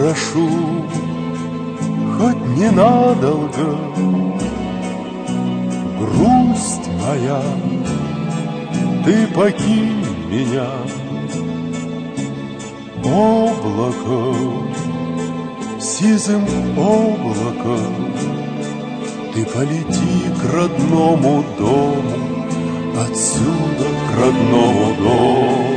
прошу, хоть ненадолго, грусть моя, ты покинь меня. Облако, сизым облаком, ты полети к родному дому, отсюда к родному дому.